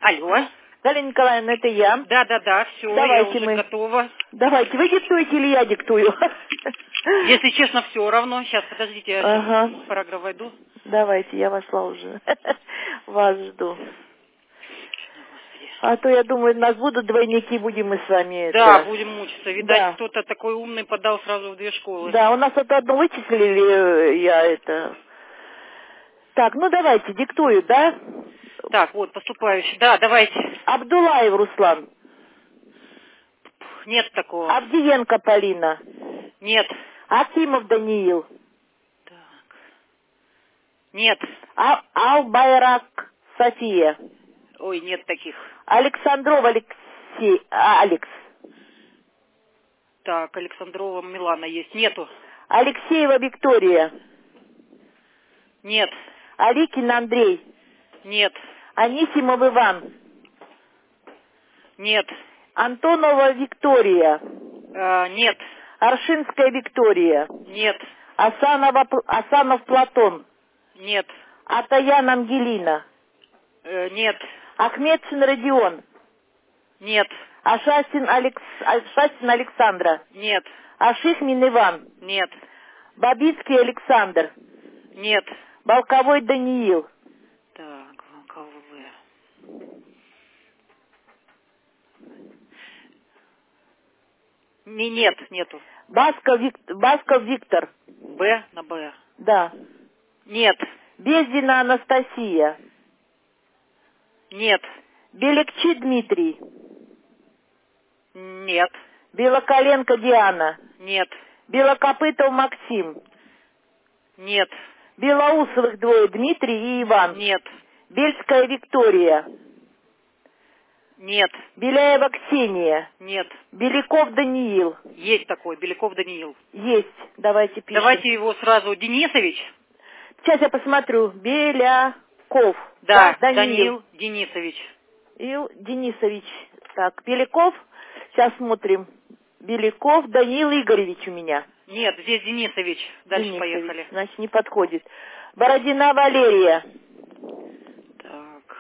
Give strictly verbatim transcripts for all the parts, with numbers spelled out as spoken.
Алло. Галина Николаевна, это я. Да, да, да, все, я уже мы... готова. Давайте, вы диктуете или я диктую? Если честно, все равно. Сейчас, подождите, я ага. сейчас в параграф войду. Давайте, я вошла уже. Вас жду. А то, я думаю, нас будут двойники, будем мы с вами... Да, это... будем мучиться. Видать, да. кто-то такой умный подал сразу в две школы. Да, у нас это одно вычислили, я это... Так, ну давайте, диктую, да? Так, вот, поступающий. Да, давайте. Абдулаев Руслан. Нет такого. Авдиенко Полина. Нет. Акимов Даниил. Так. Нет. А Албайрак София. Ой, нет таких. Александров Алексей... А, Алекс. Так, Александрова Милана есть. Нету. Алексеева Виктория. Нет. Аликин Андрей. Нет. Анисимов Иван. Нет. Антонова Виктория. А, нет. Аршинская Виктория. Нет. Асанова, Асанов Платон. Нет. Атаян Ангелина. Э, нет. Ахмедшин Родион. Нет. Ашасин, Алекс... Ашасин Александра. Нет. Ашихмин Иван. Нет. Бабицкий Александр. Нет. Балковой Даниил. Так, Балковой. Не, нет, нету. Басков, Вик... Басков Виктор. Б на Б. Да. Нет. Бездина Анастасия. Нет. Белекчи Дмитрий. Нет. Белоколенко Диана. Нет. Белокопытов Максим. Нет. Белоусовых двое Дмитрий и Иван. Нет. Бельская Виктория. Нет. Беляева Ксения. Нет. Беляков Даниил. Есть такой, Беляков Даниил. Есть. Давайте пишем. Давайте его сразу. Денисович. Сейчас я посмотрю. Беляков. Да, да Даниил. Даниил Денисович. И Денисович. Так, Беляков. Сейчас смотрим. Беляков Даниил Игоревич у меня. Нет, здесь Денисович. Дальше Денисович. поехали. Значит, не подходит. Бородина Валерия. Так.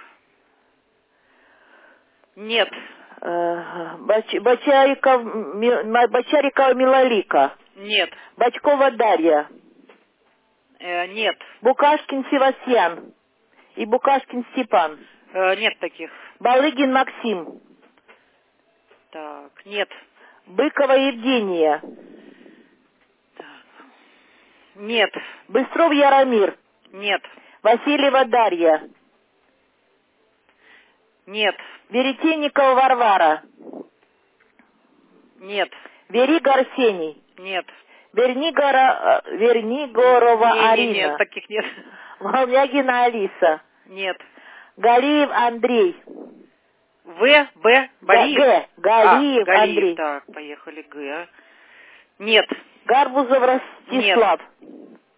Нет. Бач, Бочариков, Ми, Бочарикова Милолика. Нет. Бочкова Дарья. Э, нет. Букашкин Севастьян. И Букашкин Степан. Э, нет таких. Балыгин Максим. Так, нет. Быкова Евгения. Так. Нет. Быстров Яромир. Нет. Васильева Дарья. Нет. Веретенникова Варвара. Нет. Верига Арсений. Нет. Вернигора, Вернигорова не, Арина. Не, нет, таких нет. Волнягина Алиса. Нет. Галиев Андрей. В, Б, Борис. Г. Галиев, а, Галиев. Андрей. Так, поехали, Г. Нет. Гарбузов Ростислав. Нет.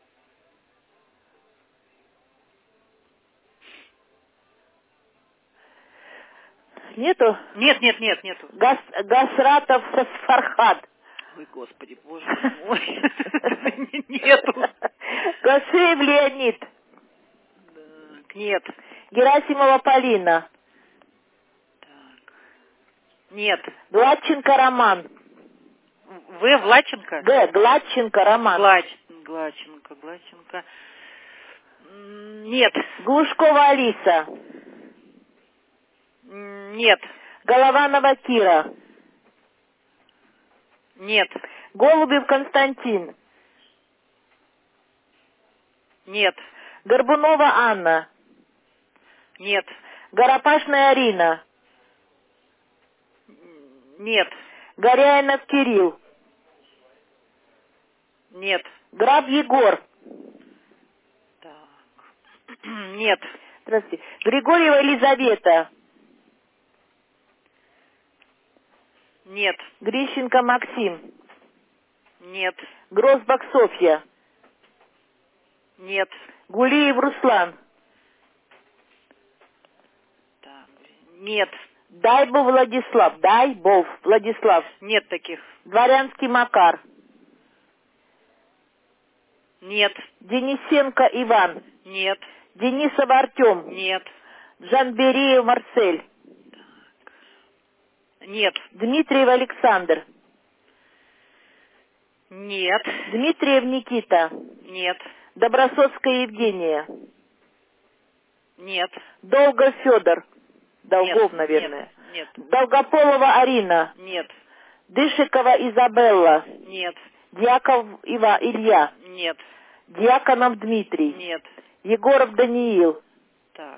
Нету? Нет, нет, нет, нету. Гас, Гасратов Фархад. Ой, господи, боже мой. Нету. Гашеев Леонид. Так, нет. Герасимова Полина. Так. Нет. Гладченко Роман. В, Влаченко? Г. Гладченко Роман. Глач, Глаченко, Глаченко. Нет. Глушкова Алиса. Нет. Голованова Кира. Нет. Голубев Константин. Нет. Горбунова Анна. Нет. Горопашная Арина. Нет. Горяинов Кирилл. Нет. Граб Егор. Так. Нет. Здравствуйте. Григорьева Елизавета. Нет. Грищенко Максим. Нет. Грозбак Софья. Нет. Гулиев Руслан. Так. Нет. Дайбов Владислав. Дайбов Владислав. Нет таких. Дворянский Макар. Нет. Денисенко Иван. Нет. Денисов Артем. Нет. Джанбериев Марсель. Нет. Дмитриев Александр. Нет. Дмитриев Никита. Нет. Добросоцкая Евгения. Нет. Долгов Федор. Долгов, Нет. наверное. Нет. Долгополова Арина. Нет. Дышикова Изабелла. Нет. Дьяков Ива Илья. Нет. Дьяконов Дмитрий. Нет. Егоров Даниил. Так.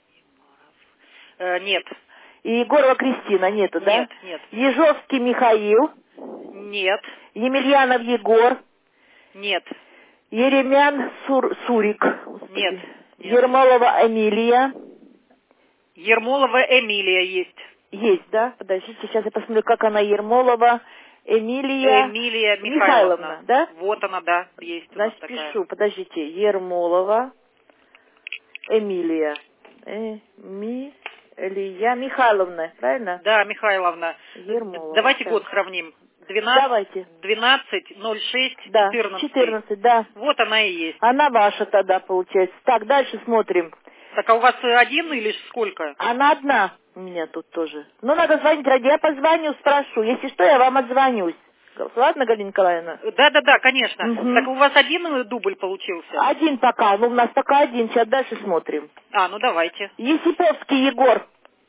Э, нет. И Егорова Кристина нету, да? Нет. Нет. Ежовский Михаил. Нет. Емельянов Егор. Нет. Еремян Сур, Сурик. Нет. Нет. Ермолова Эмилия. Ермолова Эмилия есть. Есть, да? Подождите, сейчас я посмотрю, как она Ермолова Эмилия Эмилия Михайловна. Михайловна, да? Вот она, да, есть у нас Значит, такая. пишу, подождите, Ермолова Эмилия. Эмилия Михайловна, правильно? Да, Михайловна. Ермолова. Давайте Так. год сравним. двенадцать, Давайте. двенадцать, ноль шесть, Да, четырнадцать. четырнадцать, да. Вот она и есть. Она ваша тогда получается. Так, дальше смотрим. Так, а у вас один или сколько? Она одна у меня тут тоже. Ну, надо звонить ради. Я позвоню, спрошу. Если что, я вам отзвонюсь. Ладно, Галина Николаевна? Да-да-да, конечно. Угу. Так у вас один дубль получился? Один пока. Ну, у нас пока один. Сейчас дальше смотрим. А, ну давайте. Есиповский Егор.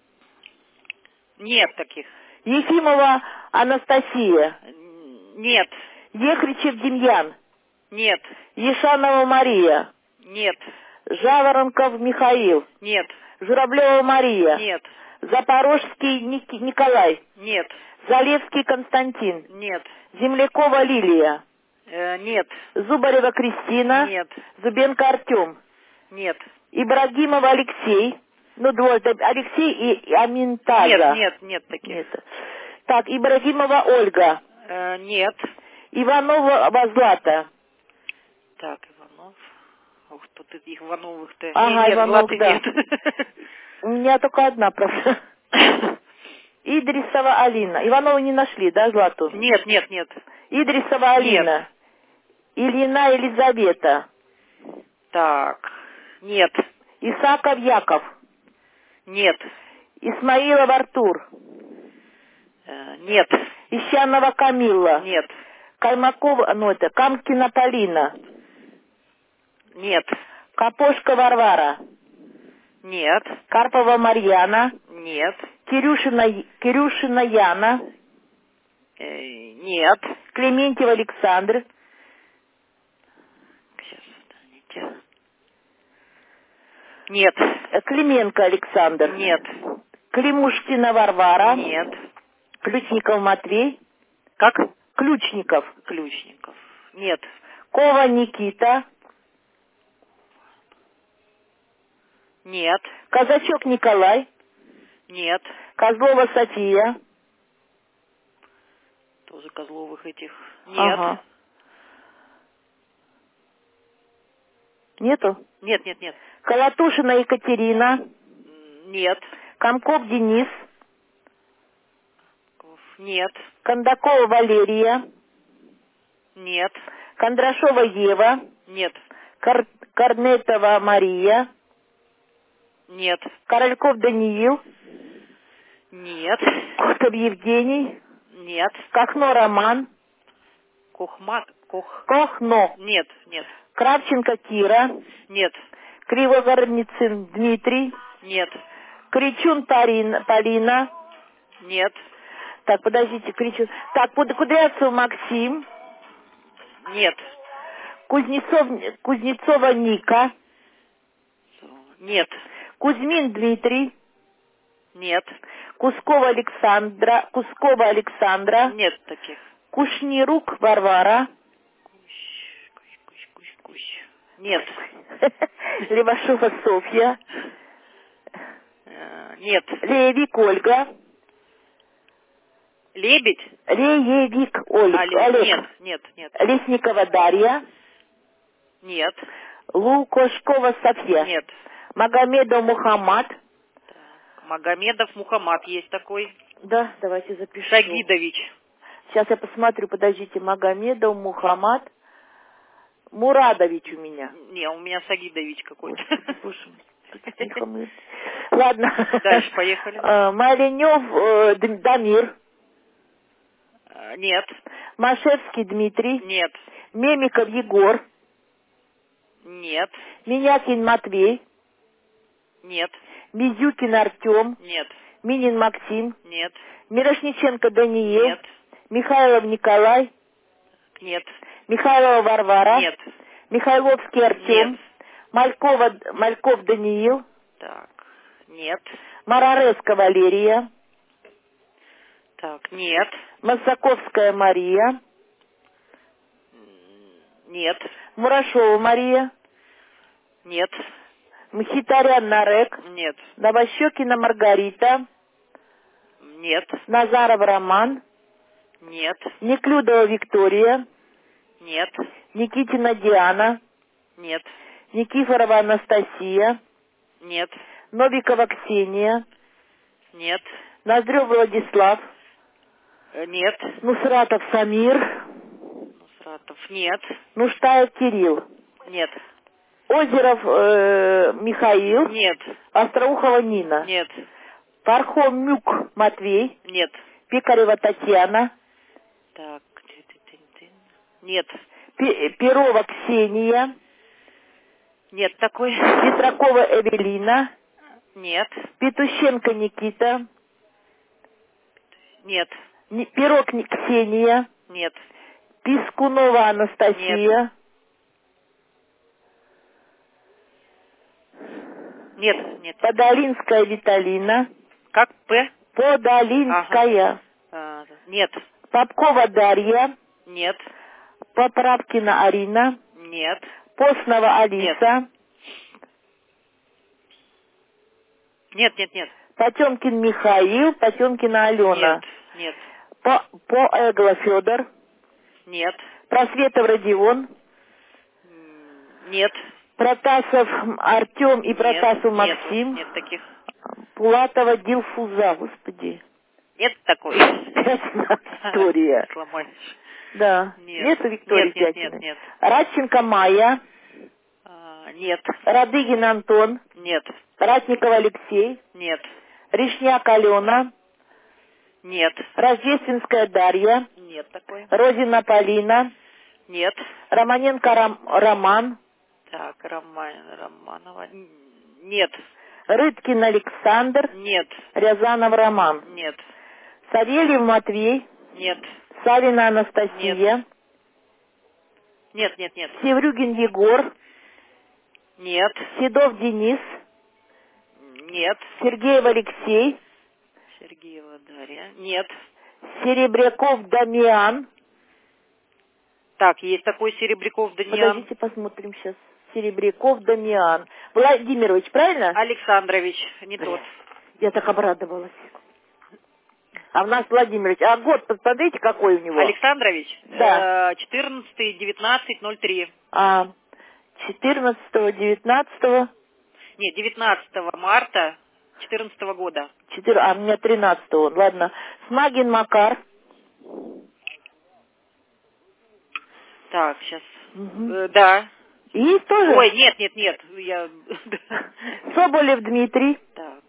Нет таких. Ефимова Анастасия. Нет. Ехричев Демьян. Нет. Ешанова Мария. Нет. Жаворонков Михаил. Нет. Журавлева Мария. Нет. Запорожский Ник- Николай. Нет. Залевский Константин. Нет. Землякова Лилия. Э, нет. Зубарева Кристина. Нет. Зубенко Артем. Нет. Ибрагимов Алексей. Ну, двое. Алексей и, и Аминтаза. Нет, нет, нет таких. Нет. Так, Ибрагимова Ольга. Э, нет. Иванова Злата. Так, Иванов. Ух, тут их Ивановых-то. Ага, нет, нет, Иванов, Златы да. нет. У меня только одна, правда. Идрисова Алина. Иванову не нашли, да, Злату? Нет, нет, нет. Идрисова Алина. Ильина Елизавета. Так, нет. Исаков Яков. Нет. Исмаилов Артур. Э, нет. Ищанова Камилла. Нет. Каймакова, ну это, Камкина Полина. Нет. Капошка Варвара. Нет. Карпова Марьяна. Нет. Кирюшина, Кирюшина Яна. Э, нет. Клементьев Александр. Сейчас, подождите. Нет. Клименко Александр. Нет. Климушкина Варвара. Нет. Ключников Матвей. Как? Ключников. Ключников. Нет. Кова Никита. Нет. Казачок Николай. Нет. Козлова София. Тоже Козловых этих. Нет. Ага. Нету? Нет, нет, нет. Колотушина Екатерина. Нет. Комков Денис. Нет. Кондакова Валерия. Нет. Кондрашова Ева. Нет. Кор... Корнетова Мария. Нет. Корольков Даниил. Нет. Котов Евгений. Нет. Кохно Роман. Кохма... Кох... Кохно. Нет, нет. Кравченко Кира. Нет. Кривогорницын Дмитрий. Нет. Кричун Парина, Полина. Нет. Так, подождите, Кричун. Так, Куд- Кудрявцев Максим. Нет. Кузнецов, Кузнецова Ника. Нет. Кузьмин Дмитрий. Нет. Кускова Александра. Кускова Александра. Нет таких. Кушнирук Варвара. Кущ, кущ, кущ, кущ, кущ. Нет. Левашова Софья. Э, Нет. Леевик Ольга. Лебедь? Леевик Ольга. А, ле- Олег. Нет, нет, нет. Лесникова Дарья. Нет. Лукошкова Софья. Нет. Магомедов Мухаммад. Так, Магомедов Мухаммад есть такой. Да, давайте запишу. Сагидович. Сейчас я посмотрю, подождите. Магомедов Мухаммад Мурадович у меня. Не, у меня Сагидович какой-то. Боже мой, тут тихо мы. Ладно. Дальше поехали. Э, Маленев э, Д- Дамир. А, Нет. Машевский Дмитрий. Нет. Мемиков Егор. Нет. Минякин Матвей. Нет. Мизюкин Артем. Нет. Минин Максим. Нет. Мирошниченко Даниил. Нет. Михайлов Николай. Нет. Михайлова Варвара. Нет. Михайловский Артем. Нет. Малькова, Мальков Даниил. Так. Нет. Марареско Валерия. Так. Нет. Масаковская Мария. Нет. Мурашова Мария. Нет. Мхитарян Нарек. Нет. Новощекина Маргарита. Нет. Назаров Роман. Нет. Неклюдова Виктория. Нет. Никитина Диана. Нет. Никифорова Анастасия. Нет. Новикова Ксения. Нет. Ноздрев Владислав. Э, Нет. Нусратов Самир. Нусратов. Нет. Нуштаев Кирилл. Нет. Озеров э, Михаил. Нет. Остроухова Нина. Нет. Пархом Мюк Матвей. Нет. Пекарева Татьяна. Так. Нет. Пе- Перова Ксения. Нет такой. Петракова Эвелина. Нет. Петущенко Никита. Нет. Ни- Пирог Ни- Ксения. Нет. Пискунова Анастасия. Нет. Нет. Подолинская Виталина. Как П? Подолинская. А, нет. Попкова Дарья. Нет. Поправкина Арина. Нет. Постнова Алиса. Нет, нет, нет. Потемкин Михаил. Потемкина Алена. Нет. Нет. По, Поэгло Федор. Нет. Просветов Родион. М, Нет. Протасов Артем и Нет, Протасов нету, Максим. Нет таких. Пулатова Дилфуза, господи. Нет такой. Виктория. Сломаешь. Да. Нет. Нету Виктории Нет, нет, Дятиной. нет, нет. Радченко Майя. А, нет. Радыгин Антон. Нет. Ратников Алексей. Нет. Ришняк Алена. Нет. Рождественская Дарья. Нет такой. Розина Полина. Нет. Романенко Ром- Роман. Так, Роман, Романова. Н- Нет. Рыткин Александр. Нет. Рязанов Роман. Нет. Савельев Матвей. Нет. Савина Анастасия. Нет, нет, нет. Севрюгин Егор. Нет. Седов Денис. Нет. Сергеев Алексей. Сергеева Дарья. Нет. Серебряков Дамиан. Так, есть такой Серебряков Даниил. Подождите, посмотрим сейчас. Серебряков Дамиан. Владимирович, правильно? Александрович, не тот. Я так обрадовалась. А у нас Владимирович. А год, посмотрите, какой у него. Александрович? Да. четырнадцатый, девятнадцать, ноль три. А, четырнадцатого, девятнадцатого. Нет, девятнадцатого марта четырнадцатого года. Четыр... А, у меня тринадцатого он. Ладно. Смагин Макар. Так, сейчас. Угу. Э, да. Есть тоже? Ой, нет, нет, нет. Я... Соболев Дмитрий. Так.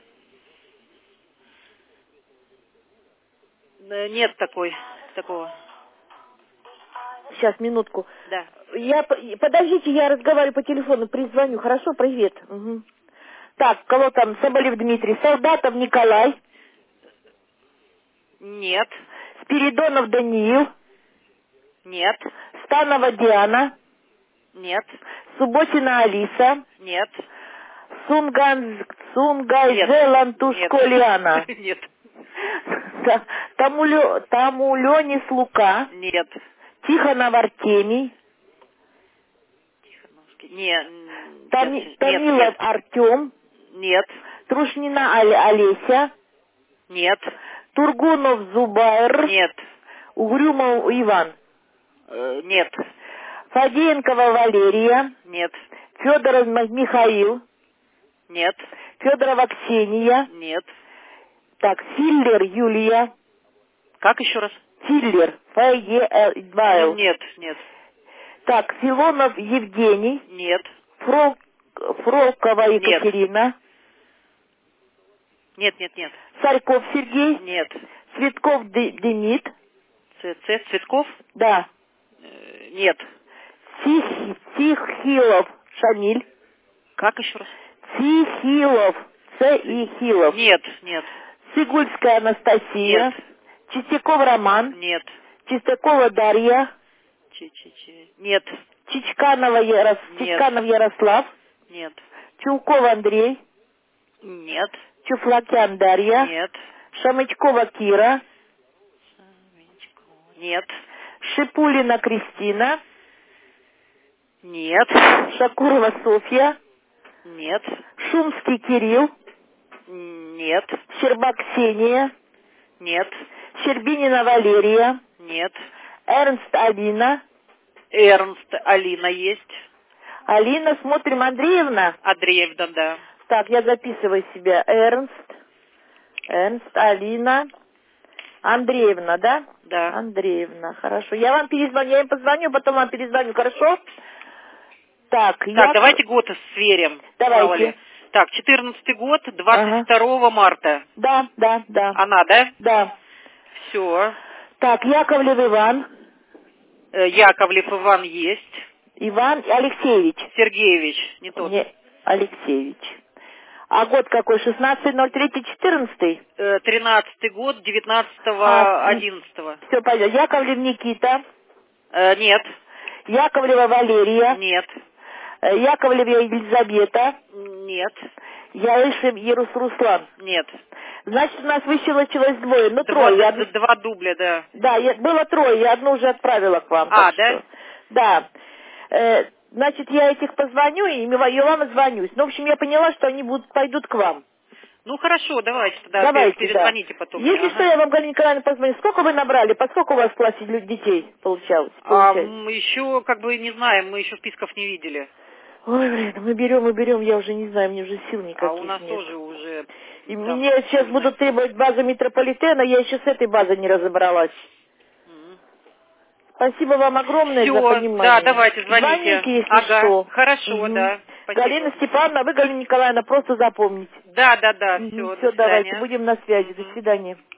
Э, Нет такой, такого. Сейчас, минутку. Да. Я, подождите, я разговариваю по телефону, призвоню. Хорошо, привет. Угу. Так, кого там? Соболев Дмитрий. Солдатов Николай. Нет. Спиридонов Даниил. Нет. Станова Диана. Нет. Субботина Алиса. Нет. Сунган... Сунгайзе Нет. Лантушко Лиана. Нет. Тамулё... Тамулёнис Лука. Нет. Тихонов Артемий. Тихоновский. Нет. Тами... Нет. Томилов Нет. Артем. Нет. Трушнина Оль- Олеся. Нет. Тургунов Зубайр. Нет. Угрюмов Иван. Э, Нет. Фадеенкова Валерия. Нет. Федоров Михаил. Нет. Федорова Ксения. Нет. Так, Филлер Юлия. Как еще раз? Филлер. Ф-Е-Л. Нет. Нет. Так, Филонов Евгений. Нет. Фрол... Фролкова Екатерина. Нет, нет, нет. Царьков Сергей. Нет. Цветков Де- Демид. Ц, Ц, Цветков? Да. Э, Нет. Тих- Тихилов Шамиль. Как еще раз? Тихилов. Ц. И Хилов. Нет, нет, Цигульская Анастасия. нет, Чистяков Роман. нет. Чистякова Дарья. Чи, чи, чи. Нет, Чичканова Ярос... Нет. Чичканов Ярослав. нет, Чулков Андрей. нет, Чуфлакян Дарья. нет, Шамычкова Кира. нет, Шипулина Кристина. нет, Шакурова Софья. нет, Шумский Кирилл. нет, Щербак Ксения. нет, Щербинина Валерия. нет. Эрнст Алина. Эрнст, Алина есть. Алина, смотрим, Андреевна. Андреевна, да. Так, я записываю себя. Эрнст. Эрнст, Алина. Андреевна, да? Да. Андреевна, хорошо. Я вам перезвоню, я им позвоню, потом вам перезвоню, хорошо? Так, Так, я... давайте год сверим. Давайте. Мало ли. Так, четырнадцатый год, двадцать второго марта. Да, да, да. Она, да? Да. Все. Так, Яковлев Иван. Яковлев Иван есть. Иван Алексеевич. Сергеевич, не тот. Не, Алексеевич. А год какой? шестнадцатое ноль третье четырнадцатый? Э, Тринадцатый год, девятнадцатого А, одиннадцатого. Все понятно. Яковлев Никита. Э, нет, Яковлева Валерия. нет, э, Яковлева Елизавета. нет, Яишев Ерус Руслан. нет. Значит, у нас выщелочилось двое. Ну, Два, трое. Я д- одну- два дубля, да. Да, я- было трое. Я одну уже отправила к вам. А, так да? что- Да. Э, значит, я этих позвоню и м- я вам отзвонюсь. Ну, в общем, я поняла, что они будут, пойдут к вам. Ну хорошо, давайте тогда Давайте, перезвоните да. потом. мне, Если ага. что, я вам, Галина Николаевна, позвоню. Сколько вы набрали? По сколько у вас в классе лю- детей получалось? А получается? мы еще как бы не знаем, мы еще списков не видели. Ой, блин, мы берем, мы берем, я уже не знаю, мне уже сил никаких А у нас нет. тоже уже... И там мне сейчас трудно. будут требовать базу метрополитена, я еще с этой базой не разобралась. Мгм. Спасибо вам огромное Всё, за понимание. да, давайте, звоните. Звоните, если Ага, что. хорошо, Мгм. да. Спасибо. Галина Степановна, вы, Галина Николаевна, просто запомните. Да, да, да, все, Все, до давайте, свидания. будем на связи. До Мгм. свидания.